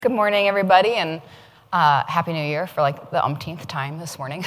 Good morning, everybody, and Happy New Year for like the umpteenth time this morning.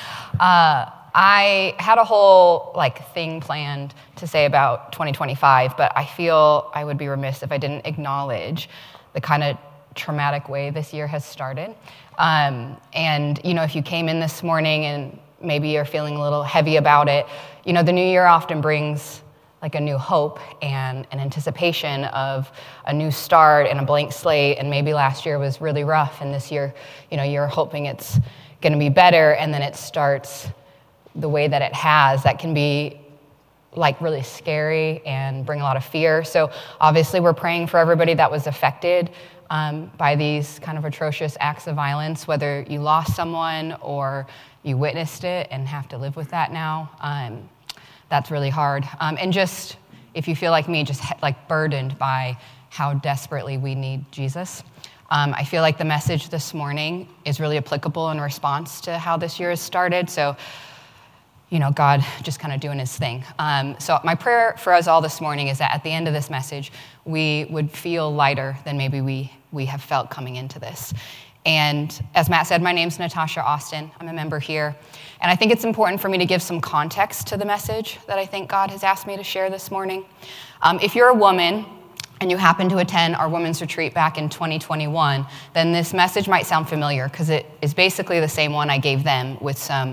I had a whole thing planned to say about 2025, but I feel I would be remiss if I didn't acknowledge the kind of traumatic way this year has started. And if you came in this morning and maybe you're feeling a little heavy about it, the new year often brings like a new hope and an anticipation of a new start and a blank slate. And maybe last year was really rough, and this year, you're hoping it's going to be better, and then it starts the way that it has. That can be really scary and bring a lot of fear. So obviously we're praying for everybody that was affected by these kind of atrocious acts of violence, whether you lost someone or you witnessed it and have to live with that now. That's really hard. And just, if you feel like me, just burdened by how desperately we need Jesus. I feel like the message this morning is really applicable in response to how this year has started. So, God just kind of doing his thing. So my prayer for us all this morning is that at the end of this message, we would feel lighter than maybe we have felt coming into this. And as Matt said, my name's Natasha Austin. I'm a member here. And I think it's important for me to give some context to the message that I think God has asked me to share this morning. If you're a woman and you happen to attend our women's retreat back in 2021, then this message might sound familiar because it is basically the same one I gave them with some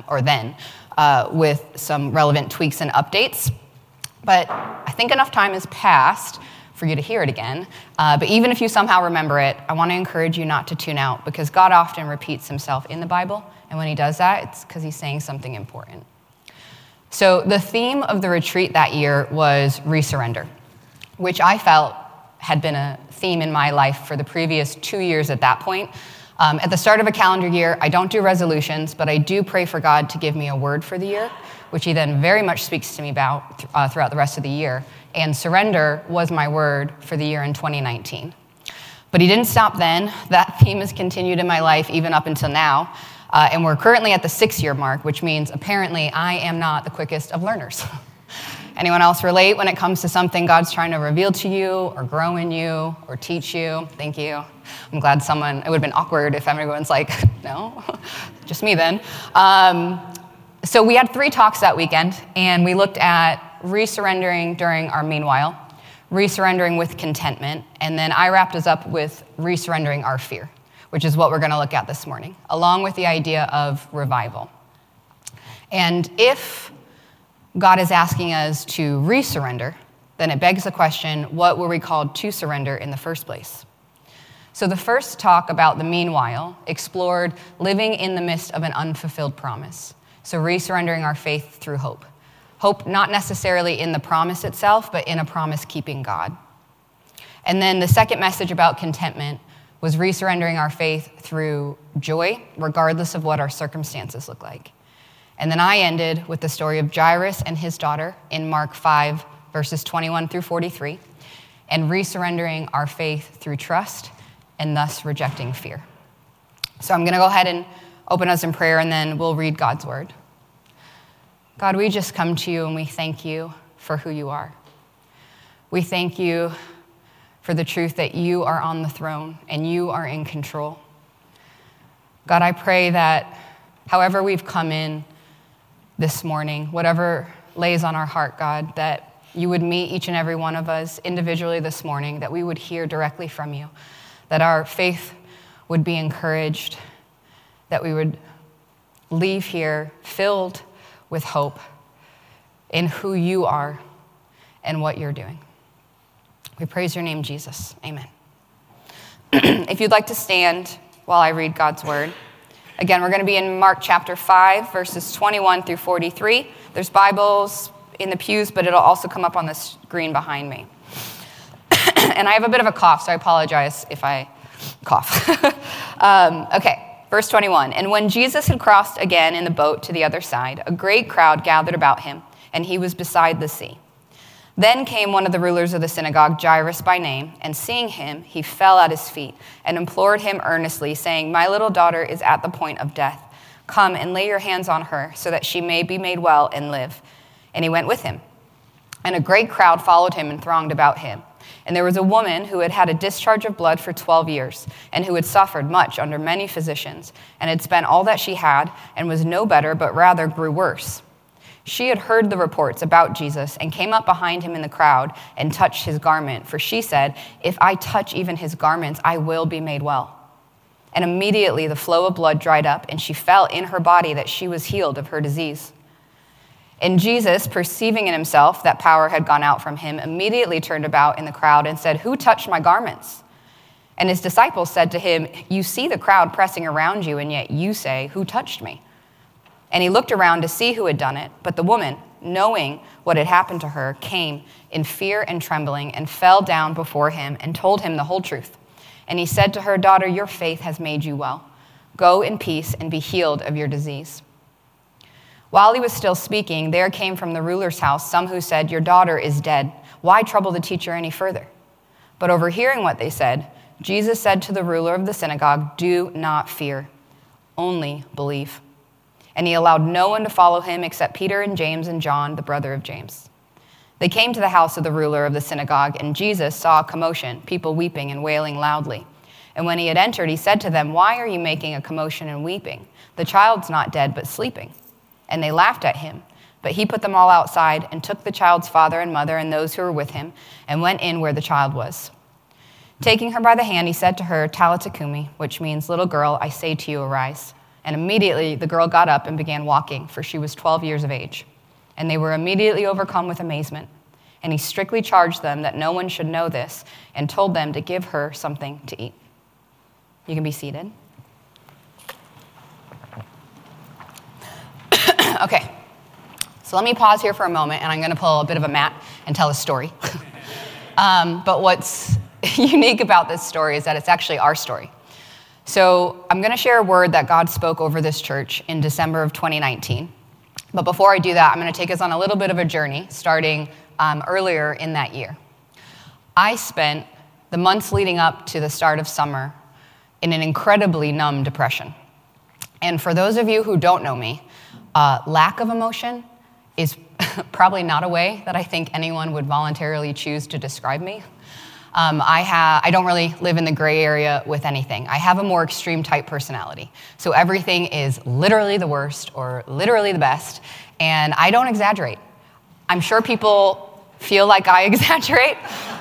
relevant tweaks and updates. But I think enough time has passed for you to hear it again. But even if you somehow remember it, I want to encourage you not to tune out, because God often repeats himself in the Bible. And when he does that, it's because he's saying something important. So the theme of the retreat that year was resurrender, which I felt had been a theme in my life for the previous 2 years at that point. At the start of a calendar year, I don't do resolutions, but I do pray for God to give me a word for the year, which he then very much speaks to me about throughout the rest of the year. And surrender was my word for the year in 2019. But he didn't stop then. That theme has continued in my life even up until now. And we're currently at the 6-year mark, which means apparently I am not the quickest of learners. Anyone else relate when it comes to something God's trying to reveal to you or grow in you or teach you? Thank you. I'm glad it would have been awkward if everyone's like, no, just me then. So we had 3 talks that weekend, and we looked at resurrendering during our meanwhile, resurrendering with contentment, and then I wrapped us up with resurrendering our fear, which is what we're going to look at this morning, along with the idea of revival. And if God is asking us to resurrender, then it begs the question, what were we called to surrender in the first place? So the first talk about the meanwhile explored living in the midst of an unfulfilled promise. So resurrendering our faith through hope. Hope not necessarily in the promise itself, but in a promise-keeping God. And then the second message about contentment was resurrendering our faith through joy, regardless of what our circumstances look like. And then I ended with the story of Jairus and his daughter in Mark 5, verses 21 through 43, and resurrendering our faith through trust and thus rejecting fear. So I'm going to go ahead and open us in prayer, and then we'll read God's word. God, we just come to you and we thank you for who you are. We thank you for the truth that you are on the throne and you are in control. God, I pray that however we've come in this morning, whatever lays on our heart, God, that you would meet each and every one of us individually this morning, that we would hear directly from you, that our faith would be encouraged, that we would leave here filled with hope in who you are and what you're doing. We praise your name, Jesus. Amen. If you'd like to stand while I read God's word. Again, we're going to be in Mark chapter 5, verses 21 through 43. There's Bibles in the pews, but it'll also come up on the screen behind me. And I have a bit of a cough, so I apologize if I cough. Okay. Verse 21, and when Jesus had crossed again in the boat to the other side, a great crowd gathered about him, and he was beside the sea. Then came one of the rulers of the synagogue, Jairus by name, and seeing him, he fell at his feet and implored him earnestly, saying, my little daughter is at the point of death. Come and lay your hands on her, so that she may be made well and live. And he went with him. And a great crowd followed him and thronged about him. And there was a woman who had had a discharge of blood for 12 years, and who had suffered much under many physicians, and had spent all that she had, and was no better, but rather grew worse. She had heard the reports about Jesus, and came up behind him in the crowd, and touched his garment, for she said, "If I touch even his garments, I will be made well." And immediately the flow of blood dried up, and she felt in her body that she was healed of her disease. And Jesus, perceiving in himself that power had gone out from him, immediately turned about in the crowd and said, "Who touched my garments?" And his disciples said to him, "You see the crowd pressing around you, and yet you say, 'Who touched me?'" And he looked around to see who had done it. But the woman, knowing what had happened to her, came in fear and trembling and fell down before him and told him the whole truth. And he said to her, "Daughter, your faith has made you well. Go in peace and be healed of your disease." While he was still speaking, there came from the ruler's house some who said, "Your daughter is dead. Why trouble the teacher any further?" But overhearing what they said, Jesus said to the ruler of the synagogue, "Do not fear, only believe." And he allowed no one to follow him except Peter and James and John, the brother of James. They came to the house of the ruler of the synagogue, and Jesus saw a commotion, people weeping and wailing loudly. And when he had entered, he said to them, "Why are you making a commotion and weeping? The child's not dead, but sleeping." And they laughed at him. But he put them all outside and took the child's father and mother and those who were with him and went in where the child was. Taking her by the hand, he said to her, "Talitha cumi," which means, "Little girl, I say to you, arise." And immediately the girl got up and began walking, for she was 12 years of age. And they were immediately overcome with amazement. And he strictly charged them that no one should know this, and told them to give her something to eat. You can be seated. Okay, so let me pause here for a moment, and I'm going to pull a bit of a Matt and tell a story. But what's unique about this story is that it's actually our story. So I'm going to share a word that God spoke over this church in December of 2019. But before I do that, I'm going to take us on a little bit of a journey, starting earlier in that year. I spent the months leading up to the start of summer in an incredibly numb depression. And for those of you who don't know me, lack of emotion is probably not a way that I think anyone would voluntarily choose to describe me. I don't really live in the gray area with anything. I have a more extreme type personality. So everything is literally the worst or literally the best, and I don't exaggerate. I'm sure people feel like I exaggerate.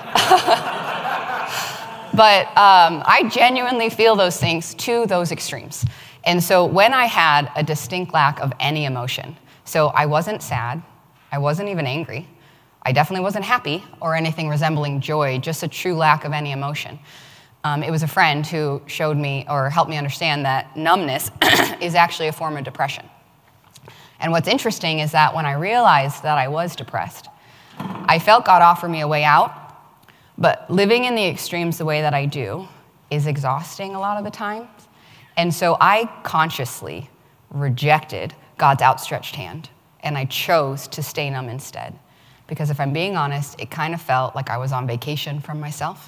But I genuinely feel those things to those extremes. And so when I had a distinct lack of any emotion, so I wasn't sad, I wasn't even angry, I definitely wasn't happy or anything resembling joy, just a true lack of any emotion. It was a friend who showed me or helped me understand that numbness is actually a form of depression. And what's interesting is that when I realized that I was depressed, I felt God offer me a way out, but living in the extremes the way that I do is exhausting a lot of the time. And so I consciously rejected God's outstretched hand, and I chose to stay numb instead. Because if I'm being honest, it kind of felt like I was on vacation from myself.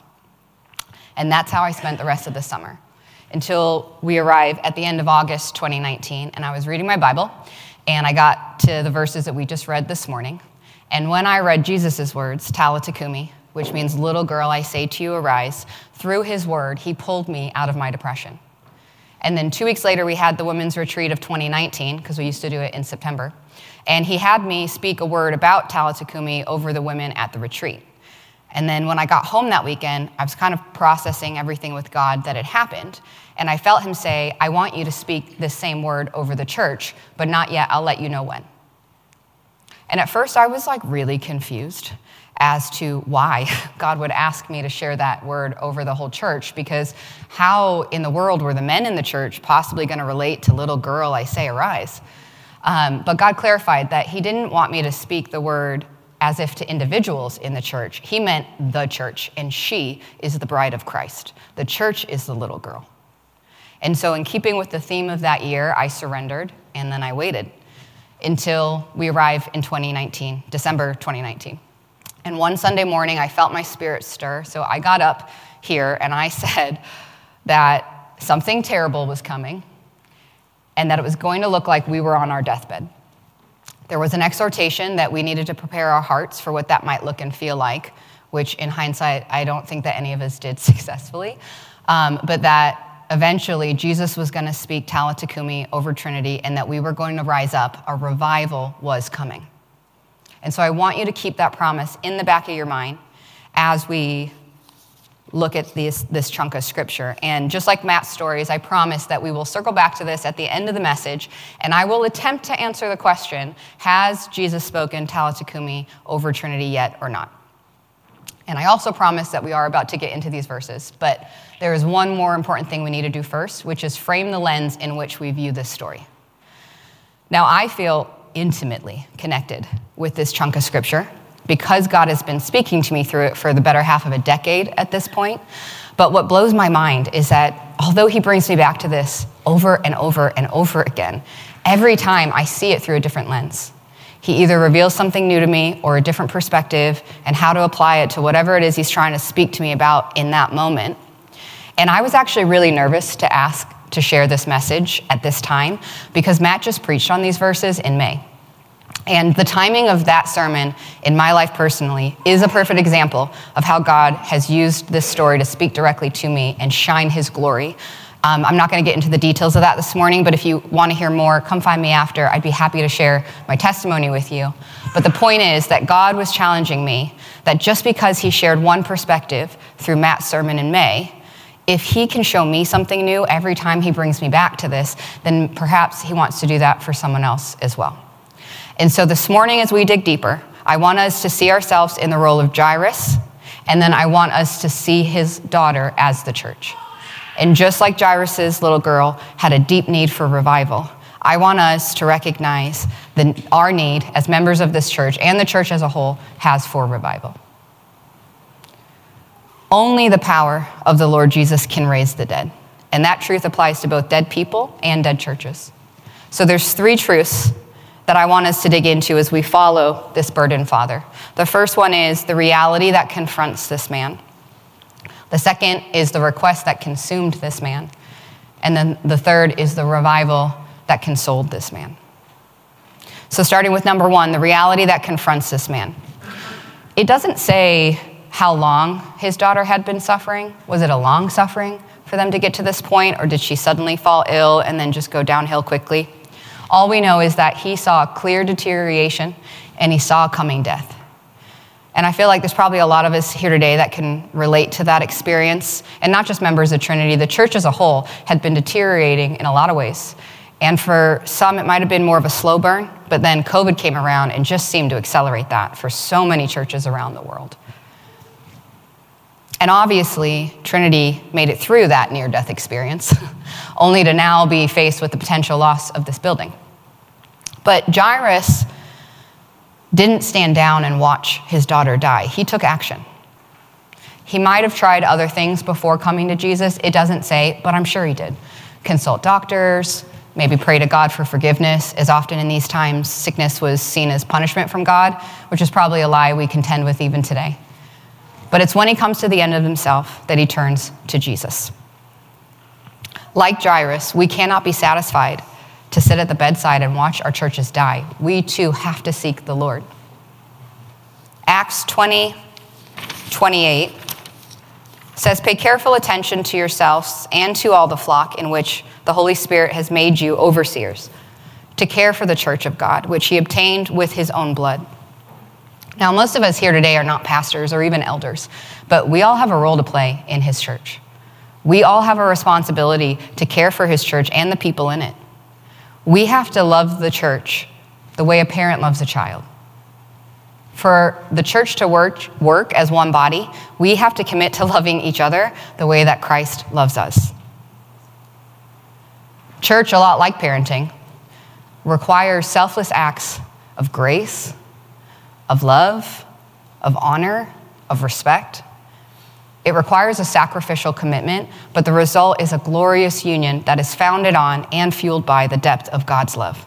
And that's how I spent the rest of the summer, until we arrived at the end of August 2019, and I was reading my Bible, and I got to the verses that we just read this morning. And when I read Jesus' words, Talitha cumi, which means, "Little girl, I say to you, arise," through his word, he pulled me out of my depression. And then 2 weeks later, we had the women's retreat of 2019, because we used to do it in September. And he had me speak a word about Talitha cumi over the women at the retreat. And then when I got home that weekend, I was kind of processing everything with God that had happened. And I felt him say, "I want you to speak this same word over the church, but not yet. I'll let you know when." And at first, I was like really confused as to why God would ask me to share that word over the whole church, because how in the world were the men in the church possibly going to relate to "Little girl, I say, arise"? But God clarified that he didn't want me to speak the word as if to individuals in the church. He meant the church, and she is the bride of Christ. The church is the little girl. And so in keeping with the theme of that year, I surrendered, and then I waited until we arrived in 2019, December 2019. And one Sunday morning, I felt my spirit stir, so I got up here and I said that something terrible was coming and that it was going to look like we were on our deathbed. There was an exhortation that we needed to prepare our hearts for what that might look and feel like which in hindsight, I don't think that any of us did successfully, but that eventually Jesus was going to speak Talitha Kumi over Trinity and that we were going to rise up. A revival was coming. And so I want you to keep that promise in the back of your mind as we look at this chunk of scripture. And just like Matt's stories, I promise that we will circle back to this at the end of the message, and I will attempt to answer the question, has Jesus spoken Talitha Kumi over Trinity yet or not? And I also promise that we are about to get into these verses, but there is one more important thing we need to do first, which is frame the lens in which we view this story. Now, I feel intimately connected with this chunk of scripture because God has been speaking to me through it for the better half of a decade at this point. But what blows my mind is that although he brings me back to this over and over and over again, every time I see it through a different lens. He either reveals something new to me or a different perspective and how to apply it to whatever it is he's trying to speak to me about in that moment. And I was actually really nervous to ask to share this message at this time because Matt just preached on these verses in May. And the timing of that sermon in my life personally is a perfect example of how God has used this story to speak directly to me and shine his glory. I'm not going to get into the details of that this morning, but if you want to hear more, come find me after. I'd be happy to share my testimony with you. But the point is that God was challenging me that just because he shared one perspective through Matt's sermon in May, if he can show me something new every time he brings me back to this, then perhaps he wants to do that for someone else as well. And so this morning as we dig deeper, I want us to see ourselves in the role of Jairus, and then I want us to see his daughter as the church. And just like Jairus' little girl had a deep need for revival, I want us to recognize our need as members of this church and the church as a whole has for revival. Only the power of the Lord Jesus can raise the dead. And that truth applies to both dead people and dead churches. So there's three truths that I want us to dig into as we follow this burdened father. The first one is the reality that confronts this man. The second is the request that consumed this man. And then the third is the revival that consoled this man. So starting with number one, the reality that confronts this man. It doesn't say how long his daughter had been suffering. Was it a long suffering for them to get to this point, or did she suddenly fall ill and then just go downhill quickly? All we know is that he saw a clear deterioration and he saw coming death. And I feel like there's probably a lot of us here today that can relate to that experience. And not just members of Trinity, the church as a whole had been deteriorating in a lot of ways. And for some, it might have been more of a slow burn, but then COVID came around and just seemed to accelerate that for so many churches around the world. And obviously, Trinity made it through that near-death experience, only to now be faced with the potential loss of this building. But Jairus didn't stand down and watch his daughter die. He took action. He might have tried other things before coming to Jesus. It doesn't say, but I'm sure he did. Consult doctors, maybe pray to God for forgiveness, as often in these times, sickness was seen as punishment from God, which is probably a lie we contend with even today. But it's when he comes to the end of himself that he turns to Jesus. Like Jairus, we cannot be satisfied to sit at the bedside and watch our churches die. We too have to seek the Lord. Acts 20:28 says, "Pay careful attention to yourselves and to all the flock in which the Holy Spirit has made you overseers, to care for the church of God, which he obtained with his own blood." Now, most of us here today are not pastors or even elders, but we all have a role to play in his church. We all have a responsibility to care for his church and the people in it. We have to love the church the way a parent loves a child. For the church to work as one body, we have to commit to loving each other the way that Christ loves us. Church, a lot like parenting, requires selfless acts of grace, of love, of honor, of respect. It requires a sacrificial commitment, but the result is a glorious union that is founded on and fueled by the depth of God's love.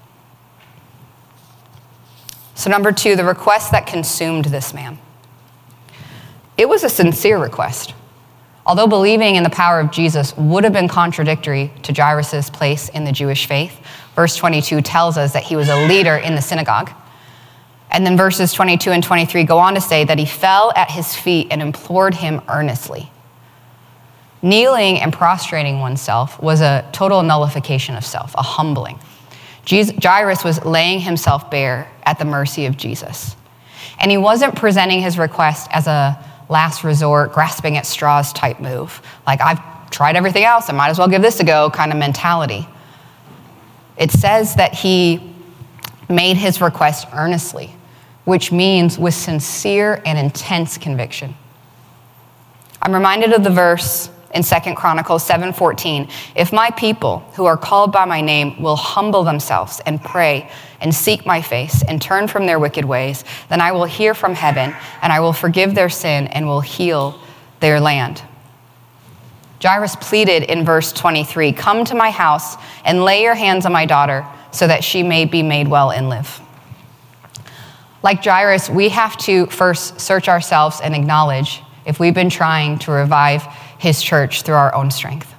So number two, the request that consumed this man. It was a sincere request. Although believing in the power of Jesus would have been contradictory to Jairus' place in the Jewish faith, verse 22 tells us that he was a leader in the synagogue. And then verses 22 and 23 go on to say that he fell at his feet and implored him earnestly. Kneeling and prostrating oneself was a total nullification of self, a humbling. Jairus was laying himself bare at the mercy of Jesus. And he wasn't presenting his request as a last resort, grasping at straws type move. Like, I've tried everything else, I might as well give this a go kind of mentality. It says that he made his request earnestly, which means with sincere and intense conviction. I'm reminded of the verse in 2 Chronicles 7:14, if my people who are called by my name will humble themselves and pray and seek my face and turn from their wicked ways, then I will hear from heaven and I will forgive their sin and will heal their land. Jairus pleaded in verse 23, come to my house and lay your hands on my daughter so that she may be made well and live. Like Jairus, we have to first search ourselves and acknowledge if we've been trying to revive his church through our own strength.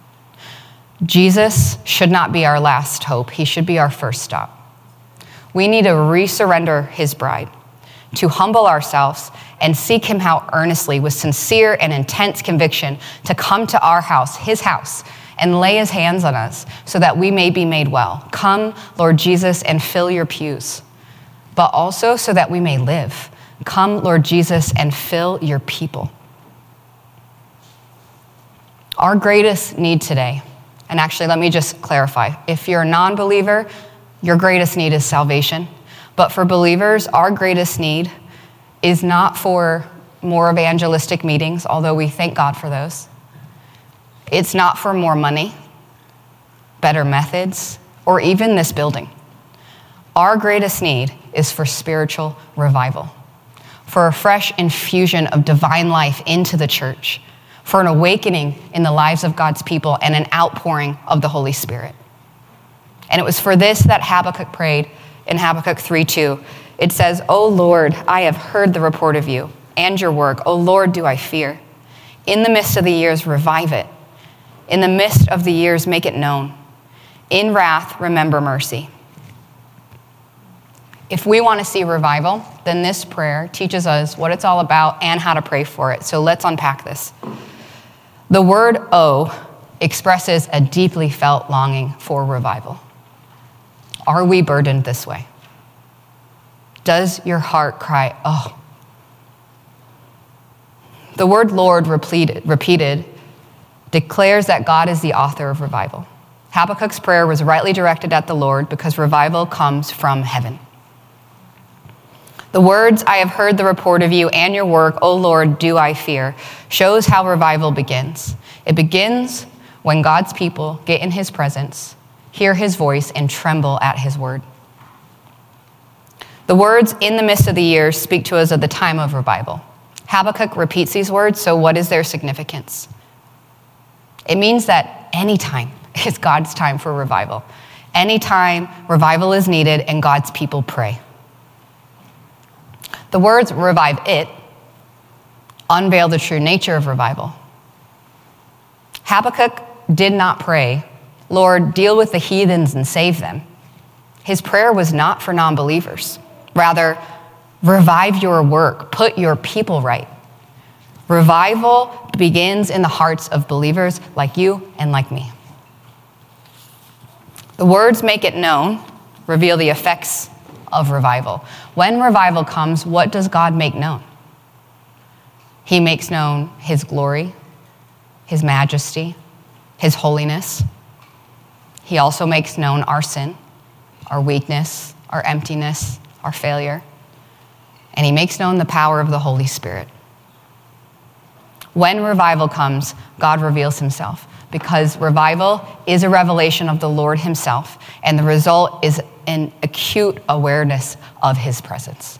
Jesus should not be our last hope. He should be our first stop. We need to resurrender his bride, to humble ourselves and seek him out earnestly with sincere and intense conviction to come to our house, his house, and lay his hands on us so that we may be made well. Come, Lord Jesus, and fill your pews, but also so that we may live. Come, Lord Jesus, and fill your people. Our greatest need today, and actually let me just clarify, if you're a non-believer, your greatest need is salvation. But for believers, our greatest need is not for more evangelistic meetings, although we thank God for those. It's not for more money, better methods, or even this building. Our greatest need is for spiritual revival, for a fresh infusion of divine life into the church, for an awakening in the lives of God's people and an outpouring of the Holy Spirit. And it was for this that Habakkuk prayed in Habakkuk 3:2. It says, O Lord, I have heard the report of you and your work. O Lord, do I fear. In the midst of the years, revive it. In the midst of the years, make it known. In wrath, remember mercy. If we want to see revival, then this prayer teaches us what it's all about and how to pray for it. So let's unpack this. The word "oh" expresses a deeply felt longing for revival. Are we burdened this way? Does your heart cry, oh? The word Lord repeated declares that God is the author of revival. Habakkuk's prayer was rightly directed at the Lord because revival comes from heaven. The words, I have heard the report of you and your work, O Lord, do I fear, shows how revival begins. It begins when God's people get in his presence, hear his voice, and tremble at his word. The words, in the midst of the years, speak to us of the time of revival. Habakkuk repeats these words, so what is their significance? It means that any time is God's time for revival. Anytime revival is needed and God's people pray. The words revive it unveil the true nature of revival. Habakkuk did not pray, Lord, deal with the heathens and save them. His prayer was not for non-believers. Rather, revive your work, put your people right. Revival begins in the hearts of believers like you and like me. The words make it known, reveal the effects of revival. When revival comes, what does God make known? He makes known his glory, his majesty, his holiness. He also makes known our sin, our weakness, our emptiness, our failure. And he makes known the power of the Holy Spirit. When revival comes, God reveals himself because revival is a revelation of the Lord himself, and the result is an acute awareness of his presence.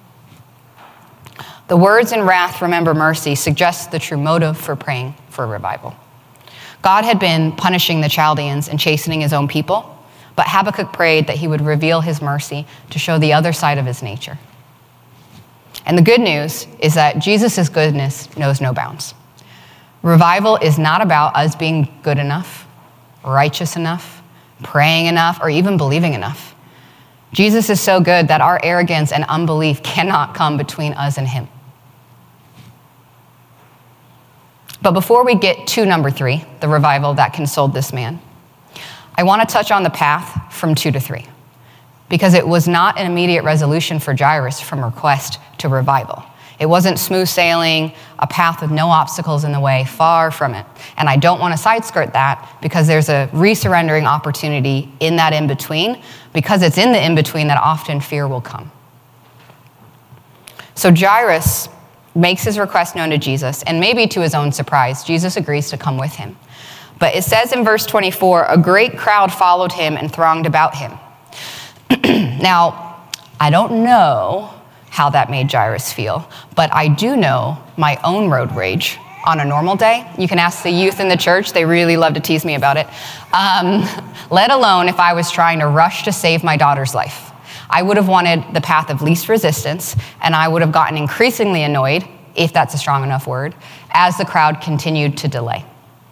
The words in wrath, remember mercy, suggest the true motive for praying for revival. God had been punishing the Chaldeans and chastening his own people, but Habakkuk prayed that he would reveal his mercy to show the other side of his nature. And the good news is that Jesus' goodness knows no bounds. Revival is not about us being good enough, righteous enough, praying enough, or even believing enough. Jesus is so good that our arrogance and unbelief cannot come between us and him. But before we get to number 3, the revival that consoled this man, I want to touch on the path from 2 to 3, because it was not an immediate resolution for Jairus from request to revival. It wasn't smooth sailing, a path with no obstacles in the way, far from it. And I don't want to side skirt that, because there's a resurrendering opportunity in that in-between, because it's in the in-between that often fear will come. So Jairus makes his request known to Jesus, and maybe to his own surprise, Jesus agrees to come with him. But it says in verse 24, a great crowd followed him and thronged about him. Now, I don't know how that made Jairus feel, but I do know my own road rage on a normal day. You can ask the youth in the church. They really love to tease me about it. Let alone if I was trying to rush to save my daughter's life. I would have wanted the path of least resistance, and I would have gotten increasingly annoyed, if that's a strong enough word, as the crowd continued to delay.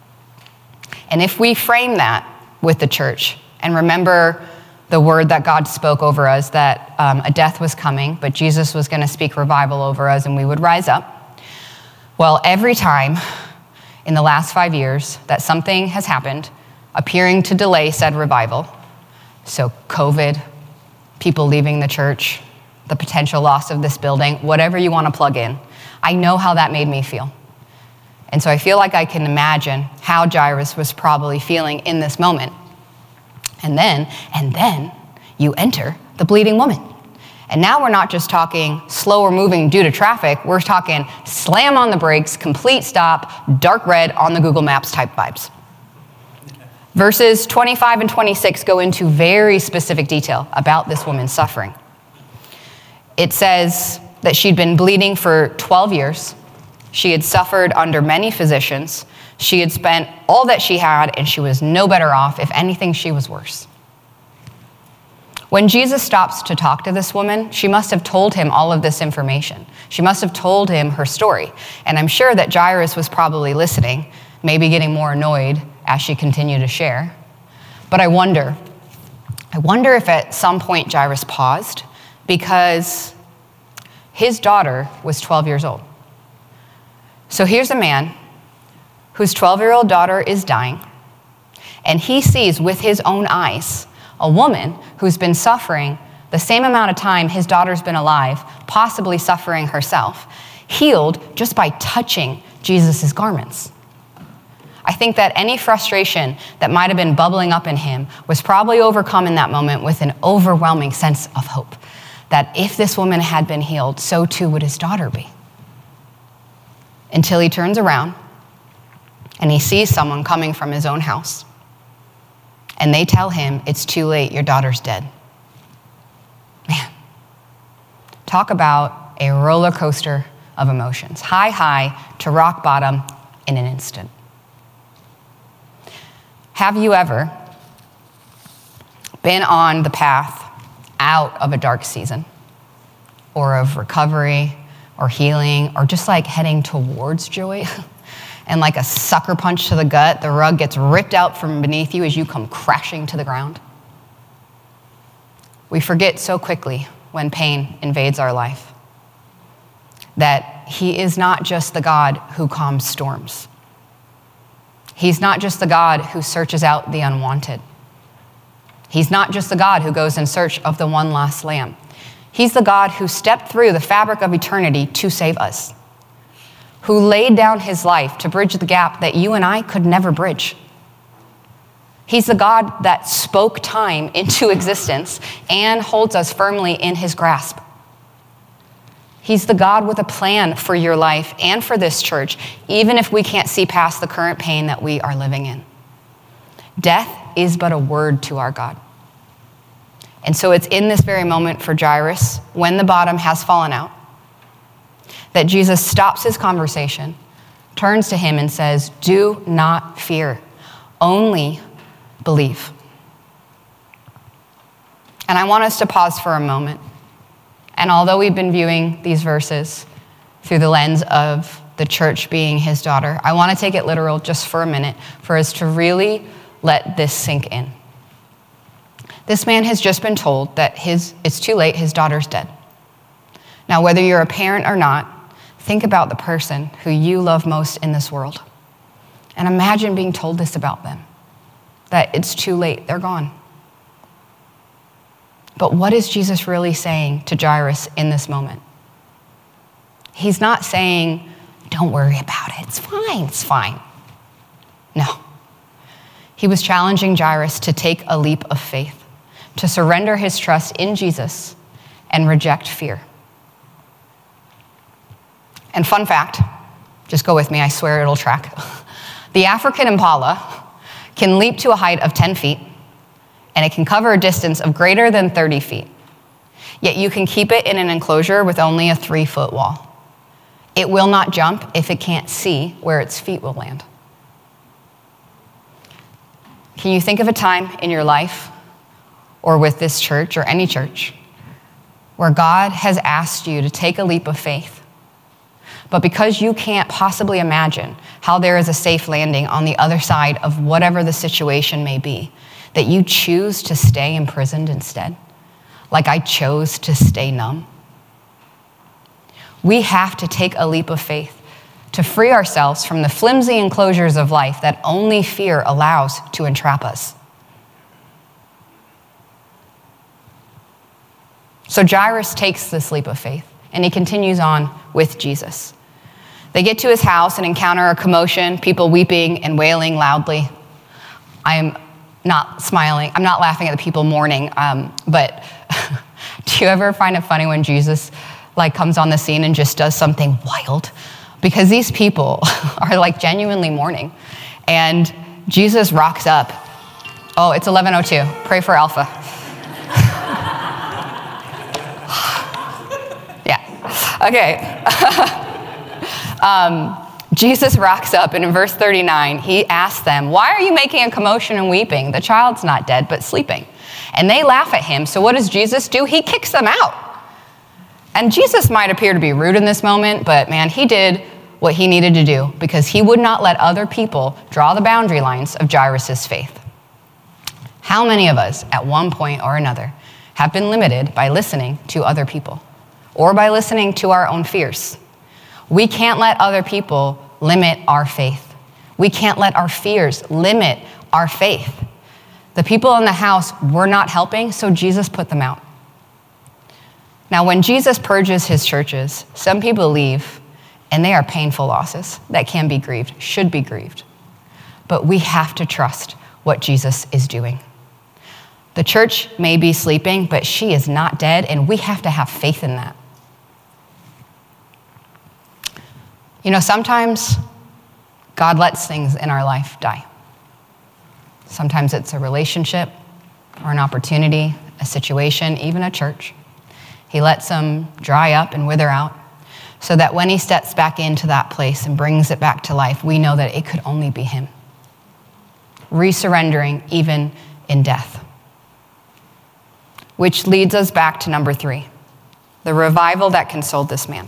And if we frame that with the church and remember the word that God spoke over us, that a death was coming, but Jesus was going to speak revival over us and we would rise up. Well, every time in the last 5 years that something has happened appearing to delay said revival, so COVID, people leaving the church, the potential loss of this building, whatever you want to plug in, I know how that made me feel. And so I feel like I can imagine how Jairus was probably feeling in this moment. And then you enter the bleeding woman. And now we're not just talking slower moving due to traffic, we're talking slam on the brakes, complete stop, dark red on the Google Maps type vibes. Verses 25 and 26 go into very specific detail about this woman's suffering. It says that she'd been bleeding for 12 years. She had suffered under many physicians. She had spent all that she had, and she was no better off. If anything, she was worse. When Jesus stops to talk to this woman, she must have told him all of this information. She must have told him her story. And I'm sure that Jairus was probably listening, maybe getting more annoyed as she continued to share. But I wonder if at some point Jairus paused, because his daughter was 12 years old. So here's a man whose 12-year-old daughter is dying, and he sees with his own eyes a woman who's been suffering the same amount of time his daughter's been alive, possibly suffering herself, healed just by touching Jesus' garments. I think that any frustration that might have been bubbling up in him was probably overcome in that moment with an overwhelming sense of hope, that if this woman had been healed, so too would his daughter be. Until he turns around and he sees someone coming from his own house, and they tell him, it's too late, your daughter's dead. Man, talk about a roller coaster of emotions. High to rock bottom in an instant. Have you ever been on the path out of a dark season, or of recovery, or healing, or just like heading towards joy? And like a sucker punch to the gut, the rug gets ripped out from beneath you as you come crashing to the ground. We forget so quickly when pain invades our life that he is not just the God who calms storms. He's not just the God who searches out the unwanted. He's not just the God who goes in search of the one lost lamb. He's the God who stepped through the fabric of eternity to save us, who laid down his life to bridge the gap that you and I could never bridge. He's the God that spoke time into existence and holds us firmly in his grasp. He's the God with a plan for your life and for this church, even if we can't see past the current pain that we are living in. Death is but a word to our God. And so it's in this very moment for Jairus, when the bottom has fallen out, that Jesus stops his conversation, turns to him and says, do not fear, only believe. And I want us to pause for a moment. And although we've been viewing these verses through the lens of the church being his daughter, I want to take it literal just for a minute for us to really let this sink in. This man has just been told that it's too late, his daughter's dead. Now, whether you're a parent or not, think about the person who you love most in this world. And imagine being told this about them, that it's too late, they're gone. But what is Jesus really saying to Jairus in this moment? He's not saying, don't worry about it, it's fine. No. He was challenging Jairus to take a leap of faith, to surrender his trust in Jesus and reject fear. And fun fact, just go with me, I swear it'll track. The African impala can leap to a height of 10 feet, and it can cover a distance of greater than 30 feet. Yet you can keep it in an enclosure with only a 3-foot wall. It will not jump if it can't see where its feet will land. Can you think of a time in your life, or with this church, or any church, where God has asked you to take a leap of faith, but because you can't possibly imagine how there is a safe landing on the other side of whatever the situation may be, that you choose to stay imprisoned instead, like I chose to stay numb? We have to take a leap of faith to free ourselves from the flimsy enclosures of life that only fear allows to entrap us. So Jairus takes this leap of faith, and he continues on with Jesus. They get to his house and encounter a commotion, people weeping and wailing loudly. I'm not smiling. I'm not laughing at the people mourning, but do you ever find it funny when Jesus comes on the scene and just does something wild? Because these people are genuinely mourning. And Jesus rocks up. Oh, it's 11:02. Pray for Alpha. Yeah. Okay. Jesus rocks up, and in verse 39, he asks them, "Why are you making a commotion and weeping? The child's not dead, but sleeping." And they laugh at him. So what does Jesus do? He kicks them out. And Jesus might appear to be rude in this moment, but man, he did what he needed to do because he would not let other people draw the boundary lines of Jairus' faith. How many of us, at one point or another, have been limited by listening to other people or by listening to our own fears? We can't let other people limit our faith. We can't let our fears limit our faith. The people in the house were not helping, so Jesus put them out. Now, when Jesus purges his churches, some people leave, and they are painful losses that can be grieved, should be grieved. But we have to trust what Jesus is doing. The church may be sleeping, but she is not dead, and we have to have faith in that. You know, sometimes God lets things in our life die. Sometimes it's a relationship or an opportunity, a situation, even a church. He lets them dry up and wither out so that when he steps back into that place and brings it back to life, we know that it could only be him. Resurrendering even in death. Which leads us back to number 3, the revival that consoled this man.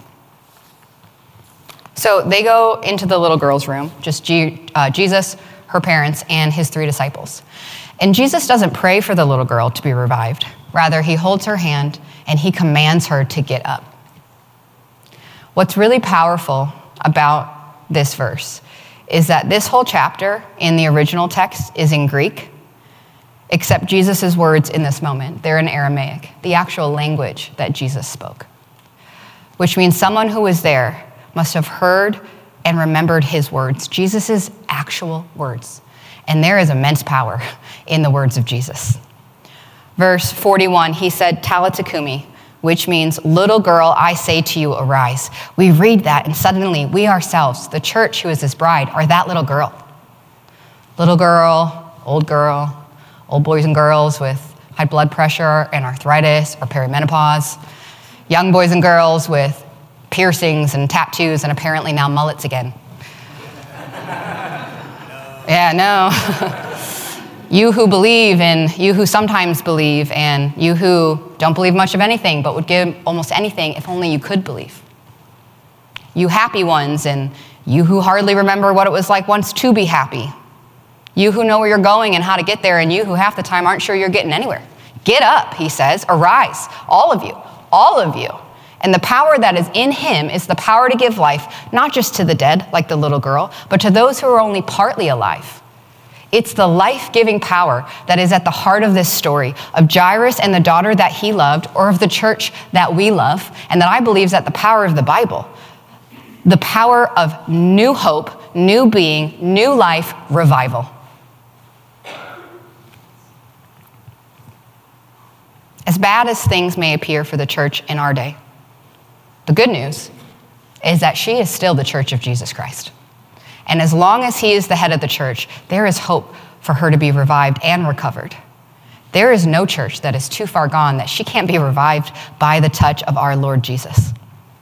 So they go into the little girl's room, just Jesus, her parents, and his 3 disciples. And Jesus doesn't pray for the little girl to be revived. Rather, he holds her hand and he commands her to get up. What's really powerful about this verse is that this whole chapter in the original text is in Greek, except Jesus' words in this moment, they're in Aramaic, the actual language that Jesus spoke, which means someone who was there must have heard and remembered his words, Jesus' actual words. And there is immense power in the words of Jesus. Verse 41, he said, "Talitha kumi," which means, "Little girl, I say to you, arise." We read that, and suddenly we ourselves, the church who is his bride, are that little girl. Little girl, old boys and girls with high blood pressure and arthritis or perimenopause, young boys and girls with piercings and tattoos and apparently now mullets again. Yeah, no. You who believe and you who sometimes believe and you who don't believe much of anything but would give almost anything if only you could believe. You happy ones and you who hardly remember what it was like once to be happy. You who know where you're going and how to get there, and you who half the time aren't sure you're getting anywhere. Get up, he says, arise, all of you, all of you. And the power that is in him is the power to give life, not just to the dead, like the little girl, but to those who are only partly alive. It's the life-giving power that is at the heart of this story of Jairus and the daughter that he loved, or of the church that we love, and that I believe is at the power of the Bible. The power of new hope, new being, new life, revival. As bad as things may appear for the church in our day, the good news is that she is still the church of Jesus Christ. And as long as he is the head of the church, there is hope for her to be revived and recovered. There is no church that is too far gone that she can't be revived by the touch of our Lord Jesus.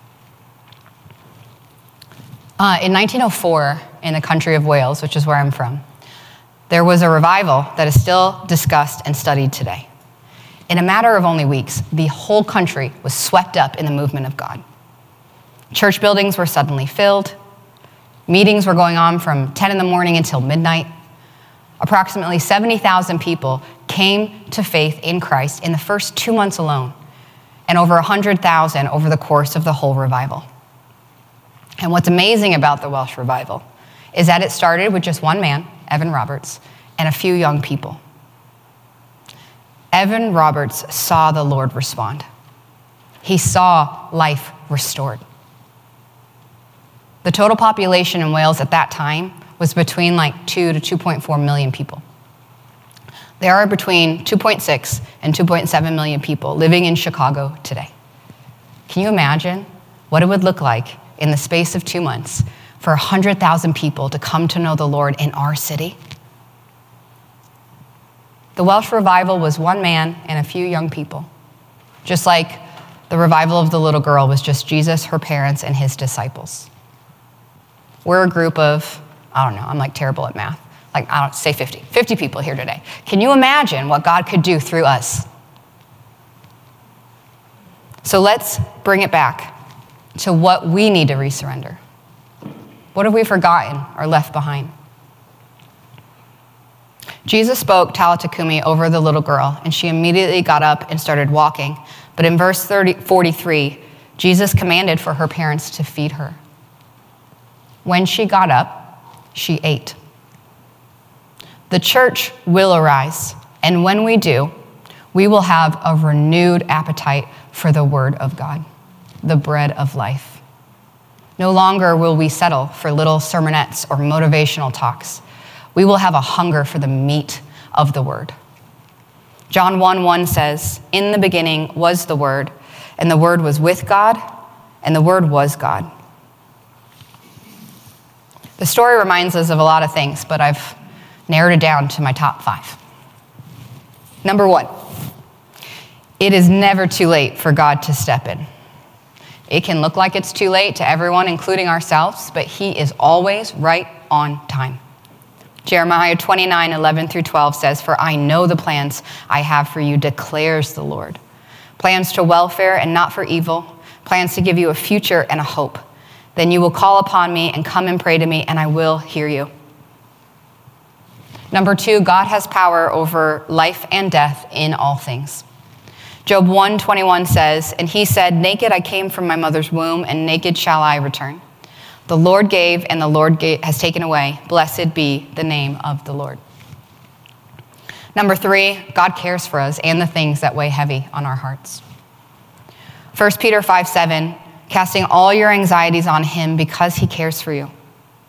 In 1904, in the country of Wales, which is where I'm from, there was a revival that is still discussed and studied today. In a matter of only weeks, the whole country was swept up in the movement of God. Church buildings were suddenly filled. Meetings were going on from 10 in the morning until midnight. Approximately 70,000 people came to faith in Christ in the first 2 months alone, and over 100,000 over the course of the whole revival. And what's amazing about the Welsh revival is that it started with just one man, Evan Roberts, and a few young people. Evan Roberts saw the Lord respond. He saw life restored. The total population in Wales at that time was between 2 to 2.4 million people. There are between 2.6 and 2.7 million people living in Chicago today. Can you imagine what it would look like in the space of 2 months for 100,000 people to come to know the Lord in our city? The Welsh revival was one man and a few young people, just like the revival of the little girl was just Jesus, her parents, and his disciples. We're a group of, I'm terrible at math. Say 50 people here today. Can you imagine what God could do through us? So let's bring it back to what we need to resurrender. What have we forgotten or left behind? Jesus spoke Talitha Kumi over the little girl, and she immediately got up and started walking. But in verse 43, Jesus commanded for her parents to feed her. When she got up, she ate. The church will arise, and when we do, we will have a renewed appetite for the word of God, the bread of life. No longer will we settle for little sermonettes or motivational talks. We will have a hunger for the meat of the word. John 1:1 says, "In the beginning was the Word, and the Word was with God, and the Word was God." The story reminds us of a lot of things, but I've narrowed it down to my top 5. Number 1, it is never too late for God to step in. It can look like it's too late to everyone, including ourselves, but he is always right on time. Jeremiah 29:11-12 says, "For I know the plans I have for you, declares the Lord. Plans to welfare and not for evil, plans to give you a future and a hope. Then you will call upon me and come and pray to me, and I will hear you." Number 2, God has power over life and death in all things. Job 1:21 says, "And he said, naked I came from my mother's womb, and naked shall I return. The Lord gave, and the Lord has taken away. Blessed be the name of the Lord." Number 3, God cares for us and the things that weigh heavy on our hearts. 1 Peter 5:7, "Casting all your anxieties on him because he cares for you."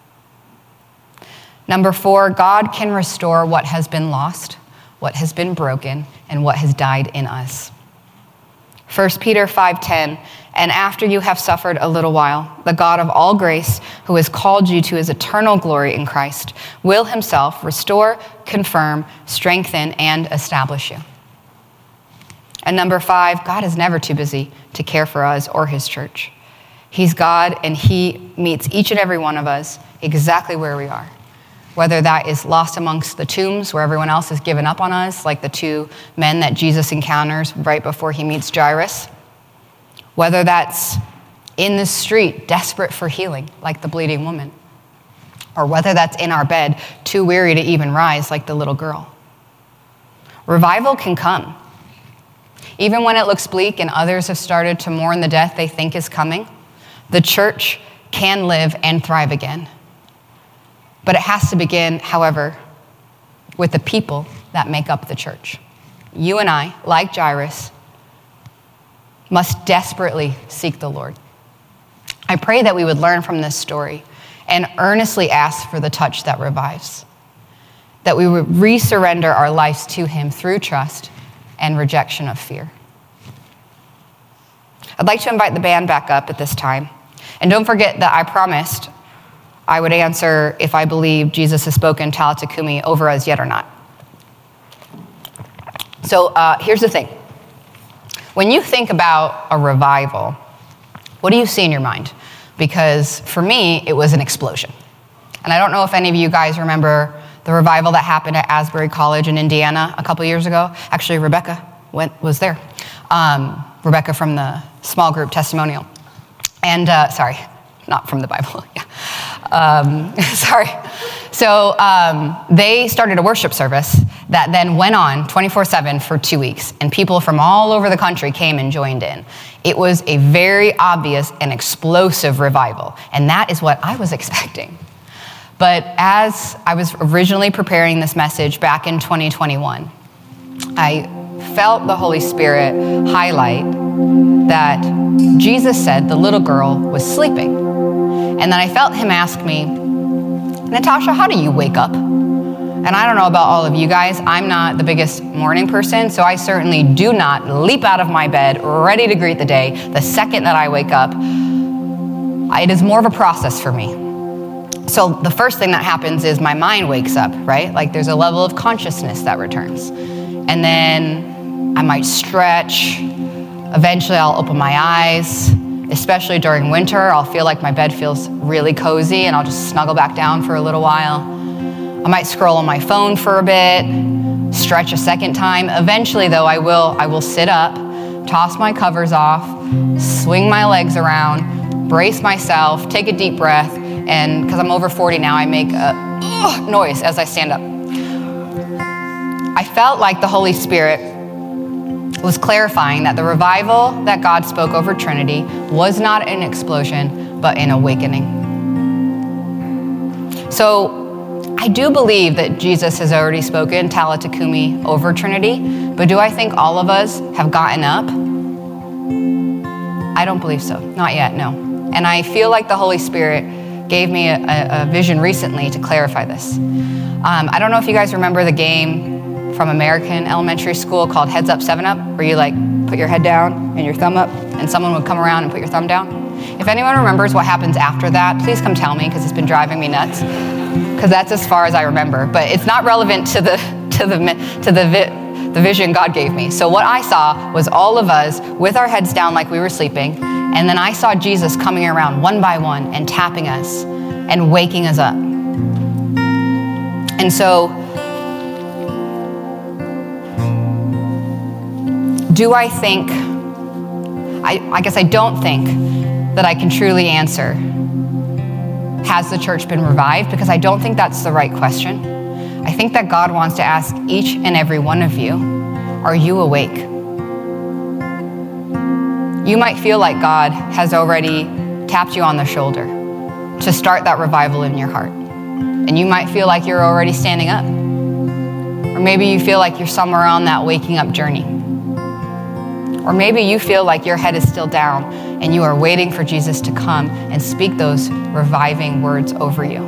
Number 4, God can restore what has been lost, what has been broken, and what has died in us. 1 Peter 5:10, "And after you have suffered a little while, the God of all grace, who has called you to his eternal glory in Christ, will himself restore, confirm, strengthen, and establish you." And number 5, God is never too busy to care for us or his church. He's God, and he meets each and every one of us exactly where we are. Whether that is lost amongst the tombs where everyone else has given up on us, like the 2 men that Jesus encounters right before he meets Jairus. Whether that's in the street, desperate for healing, like the bleeding woman. Or whether that's in our bed, too weary to even rise, like the little girl. Revival can come, Even when it looks bleak and others have started to mourn the death they think is coming, the church can live and thrive again. But it has to begin, however, with the people that make up the church. You and I, like Jairus, must desperately seek the Lord. I pray that we would learn from this story and earnestly ask for the touch that revives, that we would resurrender our lives to him through trust and rejection of fear. I'd like to invite the band back up at this time. And don't forget that I promised I would answer if I believe Jesus has spoken Talitha Kumi over us yet or not. So here's the thing. When you think about a revival, what do you see in your mind? Because for me, it was an explosion. And I don't know if any of you guys remember the revival that happened at Asbury College in Indiana a couple years ago. Actually, Rebecca was there. Rebecca from the small group testimonial. And, sorry, not from the Bible, yeah. Sorry. So they started a worship service that then went on 24/7 for 2 weeks, and people from all over the country came and joined in. It was a very obvious and explosive revival, and that is what I was expecting. But as I was originally preparing this message back in 2021, I felt the Holy Spirit highlight that Jesus said the little girl was sleeping. And then I felt him ask me, Natasha, how do you wake up? And I don't know about all of you guys, I'm not the biggest morning person, so I certainly do not leap out of my bed ready to greet the day the second that I wake up. It is more of a process for me. So the first thing that happens is my mind wakes up, right? Like there's a level of consciousness that returns. And then I might stretch. Eventually I'll open my eyes. Especially during winter, I'll feel like my bed feels really cozy and I'll just snuggle back down for a little while. I might scroll on my phone for a bit, stretch a second time. Eventually though, I will sit up, toss my covers off, swing my legs around, brace myself, take a deep breath, and because I'm over 40 now, I make a noise as I stand up. I felt like the Holy Spirit was clarifying that the revival that God spoke over Trinity was not an explosion, but an awakening. So I do believe that Jesus has already spoken Talitha Kumi over Trinity, but do I think all of us have gotten up? I don't believe so. Not yet, no. And I feel like the Holy Spirit gave me a vision recently to clarify this. I don't know if you guys remember the game from American elementary school called Heads Up, 7 Up, where you like put your head down and your thumb up, and someone would come around and put your thumb down. If anyone remembers what happens after that, please come tell me, because it's been driving me nuts. Because that's as far as I remember, but it's not relevant to the vision God gave me. So what I saw was all of us with our heads down like we were sleeping, and then I saw Jesus coming around one by one and tapping us and waking us up. And so, do I think, I guess I don't think that I can truly answer, has the church been revived? Because I don't think that's the right question. I think that God wants to ask each and every one of you, are you awake? You might feel like God has already tapped you on the shoulder to start that revival in your heart. And you might feel like you're already standing up. Or maybe you feel like you're somewhere on that waking up journey. Or maybe you feel like your head is still down and you are waiting for Jesus to come and speak those reviving words over you.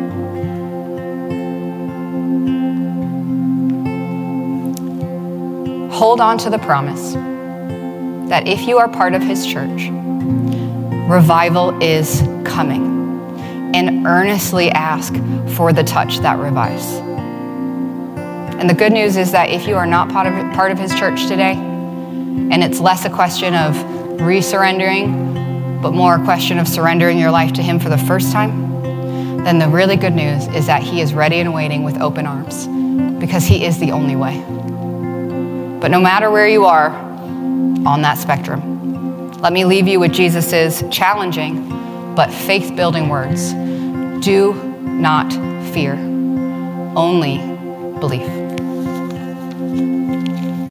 Hold on to the promise that if you are part of his church, revival is coming, and earnestly ask for the touch that revives. And the good news is that if you are not part of his church today, and it's less a question of resurrendering, but more a question of surrendering your life to him for the first time, then the really good news is that he is ready and waiting with open arms, because he is the only way. But no matter where you are on that spectrum, let me leave you with Jesus's challenging but faith-building words. Do not fear, only believe.